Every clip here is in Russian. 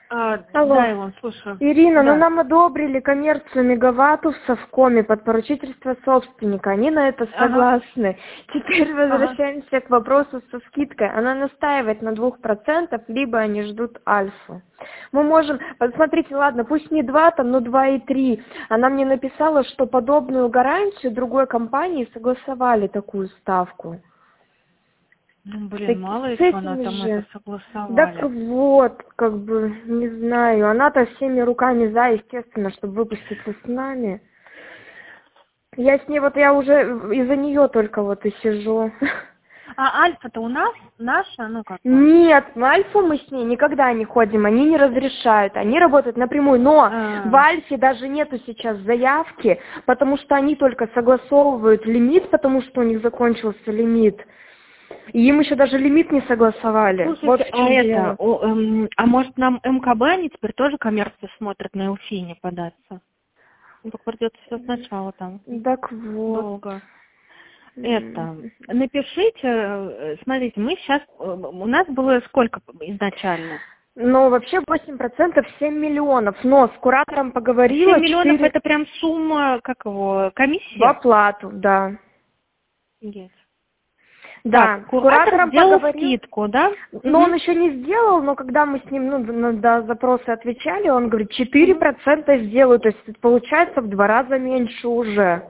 Алло. Да, Илон, слушаю. Ирина, Да. ну нам одобрили коммерцию мегаваттов в Совкоме под поручительство собственника. Они на это согласны. Теперь возвращаемся к вопросу со скидкой. Она настаивает на 2%, либо они ждут альфу. Мы можем, посмотрите, ладно, пусть не 2, там, но 2,3. Она мне написала, что подобную гарантию другой компании согласовали такую ставку. Ну, блин, мало ли С что она этими там же. это согласовали. Так вот, как бы, не знаю. Она-то всеми руками за, естественно, чтобы выпуститься с нами. Я с ней, вот я уже из-за нее только вот и сижу. А альфа-то у нас наша, ну как бы. Нет, в Альфу мы с ней никогда не ходим, они не разрешают, они работают напрямую, но в Альфе даже нету сейчас заявки, потому что они только согласовывают лимит, потому что у них закончился лимит. И им еще даже лимит не согласовали. Слушайте, Вот в чем дело. а может нам МКБ, они теперь тоже коммерцию смотрят на Элфине податься? Ну, так придется все сначала там. Так вот. Долго. Напишите, смотрите, мы сейчас, у нас было сколько изначально? Ну, вообще 8% 7 миллионов, но с куратором поговорила. 7 миллионов 4 это прям сумма, как его, в комиссия? оплату, да. Yes. Да, Так, с куратор куратором сделал поговорил. скидку, да? Но он еще не сделал, но когда мы с ним на запросы отвечали, он говорит, 4% сделаю, то есть это получается в 2 раза меньше уже.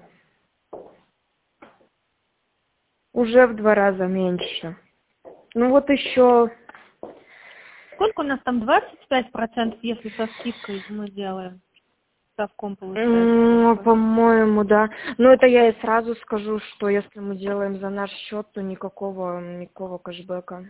Уже в 2 раза меньше. Ну вот еще... Сколько у нас там, 25%, если со скидкой мы делаем? Совком получается. По-моему, да. Но это я и сразу скажу, что если мы делаем за наш счет, то никакого кэшбэка.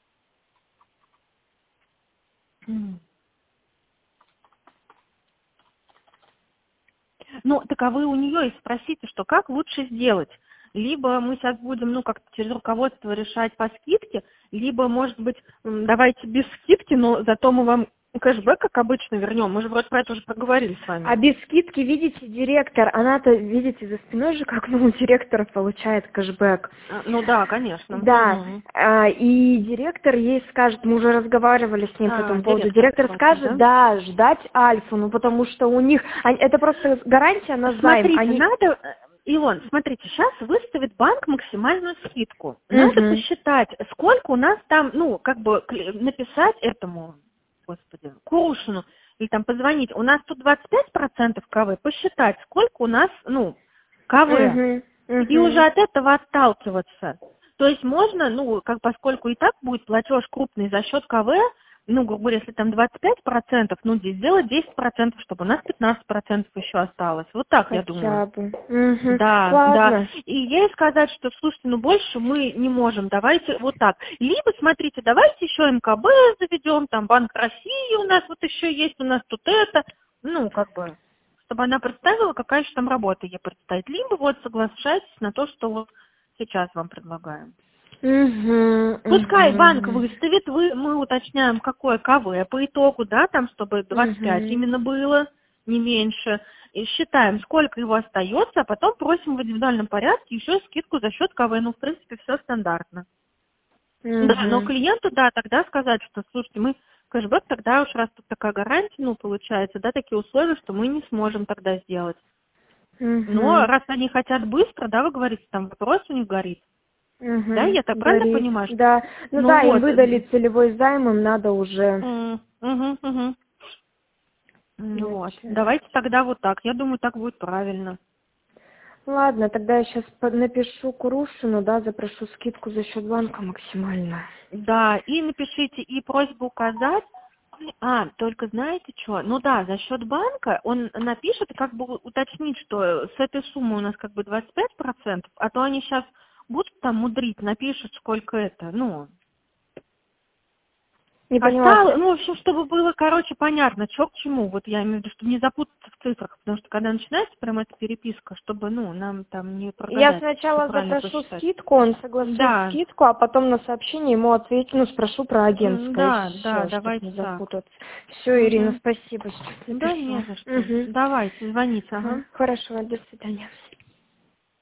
Ну, так а вы у нее и спросите, что как лучше сделать. Либо мы сейчас будем, ну, как-то через руководство решать по скидке, либо, может быть, давайте без скидки, но зато мы вам кэшбэк, как обычно, вернем. Мы же вроде про это уже проговорили с вами. А без скидки, видите, директор, она-то, видите, за спиной же, как у директора получает кэшбэк. Ну да, конечно. Да, и директор ей скажет, мы уже разговаривали с ним по этому поводу, директор скажет, да, ждать альфу, ну потому что у них, это просто гарантия на займ. Смотрите, надо, Илон, смотрите, сейчас выставит банк максимальную скидку. Надо посчитать, сколько у нас там, ну, как бы написать этому, господи, Курушину, или там позвонить. У нас тут 25% КВ, посчитать, сколько у нас, ну, КВ. И уже от этого отталкиваться. То есть можно, ну, как поскольку и так будет платеж крупный за счет КВ, ну, грубо говоря, если там 25%, ну, здесь сделать 10%, чтобы у нас 15% еще осталось. Вот так, я думаю. Да, да. И ей сказать, что, слушайте, ну, больше мы не можем, давайте вот так. Либо, смотрите, давайте еще МКБ заведем, там, Банк России у нас вот еще есть, у нас тут это, ну, как бы, чтобы она представила, какая же там работа ей предстоит. Либо вот соглашайтесь на то, что вот сейчас вам предлагаем. Пускай банк выставит, мы уточняем, какое КВ по итогу, да, там, чтобы 25 именно было, не меньше. И считаем, сколько его остается, а потом просим в индивидуальном порядке еще скидку за счет КВ. Ну, в принципе, все стандартно. Да, но клиенту, да, тогда сказать, что, слушайте, мы кэшбэк тогда уж, раз тут такая гарантия, ну, получается, да, такие условия, что мы не сможем тогда сделать. Но раз они хотят быстро, да, вы говорите, там вопрос у них горит. Да, я так правильно понимаю? Что... Да, ну да, вот. Им выдали целевой займ, им надо уже... Вот, давайте тогда вот так, я думаю, так будет правильно. Ладно, тогда я сейчас напишу Курушину, да, запрошу скидку за счет банка максимально. Да, и напишите, и просьбу указать. Только знаете что? Ну да, за счет банка он напишет, как бы уточнит, что с этой суммы у нас как бы 25%, а то они сейчас будут там мудрить, напишут, сколько это, ну... Не поняла. Ну, в общем, чтобы было, короче, понятно, что к чему. Вот я имею в виду, чтобы не запутаться в цифрах, потому что когда начинается прям эта переписка, чтобы, ну, нам там не прогадать. Я сначала запрошу скидку, он согласует скидку, а потом на сообщение ему ответить, ну, спрошу про агентское. Да, давайте не запутаться. Все, Ирина, спасибо. Да, не за что. Давайте, звоните. Хорошо, до свидания.